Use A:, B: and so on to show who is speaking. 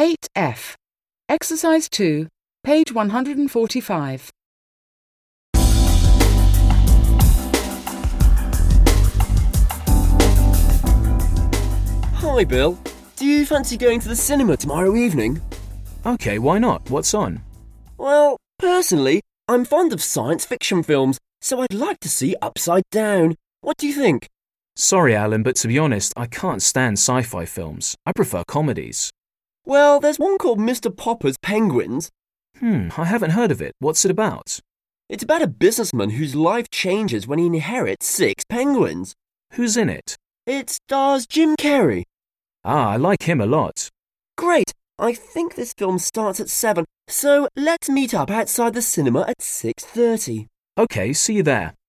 A: 8F. Exercise 2, page 145.
B: Hi, Bill. Do you fancy going to the cinema tomorrow evening?
C: OK, why not? What's on?
B: Well, personally, I'm fond of science fiction films, so I'd like to see Upside Down. What do you think?
C: Sorry, Alan, but to be honest, I can't stand sci-fi films. I prefer comedies.
B: Well, there's one called Mr. Popper's Penguins.
C: I haven't heard of it. What's it about?
B: It's about a businessman whose life changes when he inherits 6 penguins.
C: Who's in it?
B: It stars Jim Carrey.
C: I like him a lot.
B: Great! I think this film starts at 7, so let's meet up outside the cinema at 6:30.
C: OK, see you there.